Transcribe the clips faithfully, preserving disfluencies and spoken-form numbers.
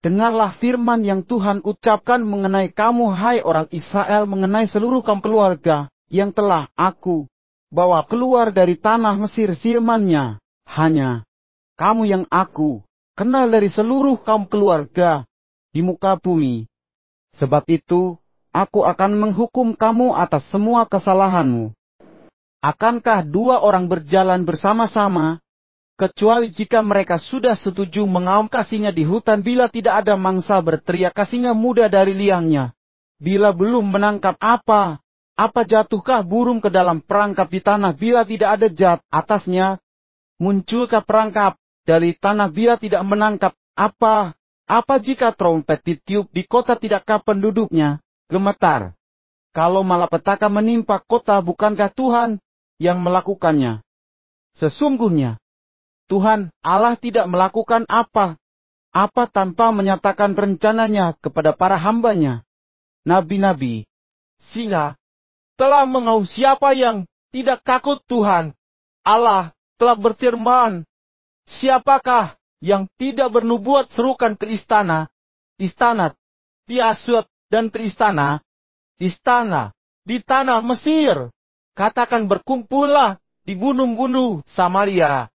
Dengarlah firman yang Tuhan ucapkan mengenai kamu, hai orang Israel, mengenai seluruh kaum keluarga yang telah aku bawa keluar dari tanah Mesir. Firman-Nya, hanya kamu yang aku kenal dari seluruh kaum keluarga di muka bumi. Sebab itu, aku akan menghukum kamu atas semua kesalahanmu. Akankah dua orang berjalan bersama-sama, kecuali jika mereka sudah setuju mengaum kasihnya di hutan, bila tidak ada mangsa berteriak kasihnya muda dari liangnya? Bila belum menangkap apa, apa jatuhkah burung ke dalam perangkap di tanah bila tidak ada jat atasnya? Munculkah perangkap dari tanah bila tidak menangkap apa? Apa jika trompet ditiup di kota, tidakkah penduduknya gemetar? Kalau malapetaka menimpa kota, bukankah Tuhan yang melakukannya? Sesungguhnya Tuhan Allah tidak melakukan apa-apa tanpa menyatakan rencananya kepada para hamba-Nya, nabi-nabi. Sehingga telah mengau siapa yang tidak takut Tuhan Allah telah berfirman, siapakah yang tidak bernubuat serukan ke istana, istana Tiasut, dan ke istana, istana di tanah Mesir. Katakan, berkumpullah di gunung-gunung Samaria.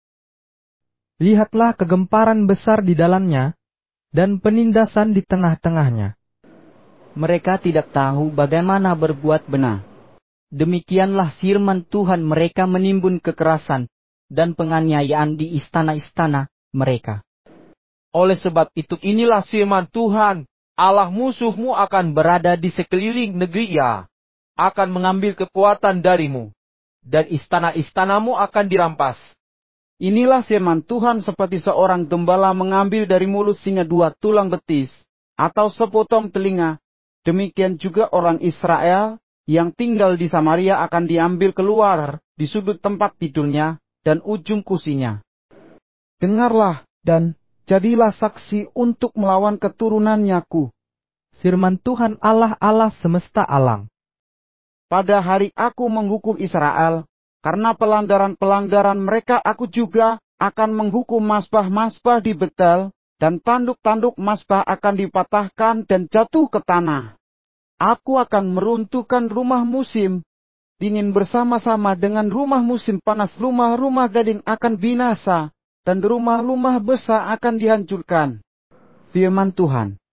Lihatlah kegemparan besar di dalamnya, dan penindasan di tengah-tengahnya. Mereka tidak tahu bagaimana berbuat benar. Demikianlah firman Tuhan, mereka menimbun kekerasan dan penganiayaan di istana-istana mereka. Oleh sebab itu, inilah firman Tuhan, Allah musuhmu akan berada di sekeliling negeri, ia akan mengambil kekuatan darimu, dan istana-istanamu akan dirampas. Inilah firman Tuhan, seperti seorang gembala mengambil dari mulut singa dua tulang betis, atau sepotong telinga, demikian juga orang Israel yang tinggal di Samaria akan diambil keluar di sudut tempat tidurnya dan ujung kusinya. Dengarlah dan jadilah saksi untuk melawan keturunannya-Ku, Firman Tuhan Allah Allah semesta alam. Pada hari aku menghukum Israel, karena pelanggaran-pelanggaran mereka, aku juga akan menghukum masbah-masbah di Betel, dan tanduk-tanduk masbah akan dipatahkan dan jatuh ke tanah. Aku akan meruntuhkan rumah musim dingin bersama-sama dengan rumah musim panas. Rumah-rumah gading akan binasa, dan rumah-rumah besar akan dihancurkan. Firman Tuhan.